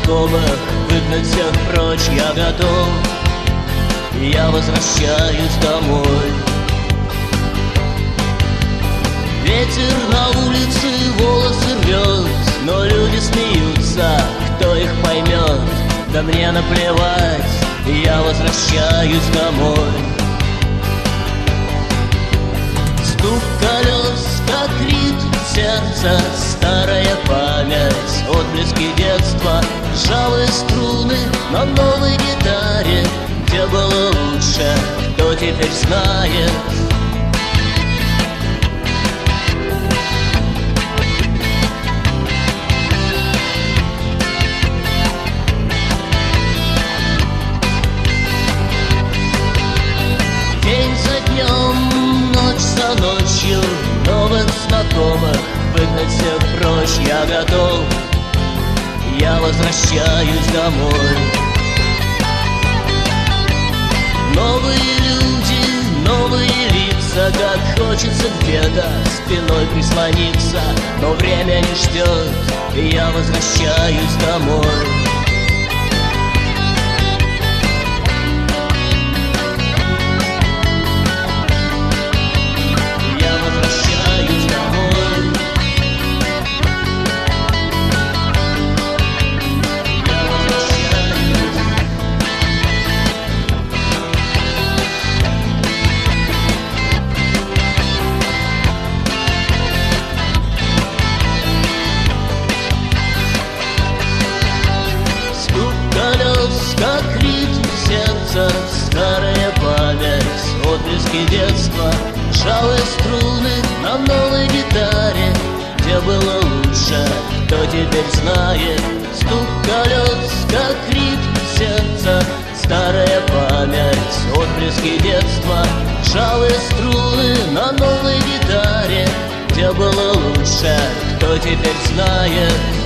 знакомых, выгнать всех прочь я готов. Я возвращаюсь домой. Ветер на улице волосы рвет, но люди смеются, кто их поймет? Да мне наплевать, я возвращаюсь домой. Стук колес, как ритм сердца, старая память, отблески детства, ржавые струны на новой гитаре. Где было лучше, кто теперь знает? День за днем, ночь за ночью, новых знакомых выгнать всех прочь я готов. Я возвращаюсь домой. Новые люди, новые лица, как хочется где-то спиной прислониться, но время не ждет, и я возвращаюсь домой. Как ритм сердца, старая память, отблески детства, ржавые струны на новой гитаре. Где было лучше, кто теперь знает? Стук колес, как ритм сердца, старая память, отблески детства, ржавые струны на новой гитаре. Где было лучше, кто теперь знает?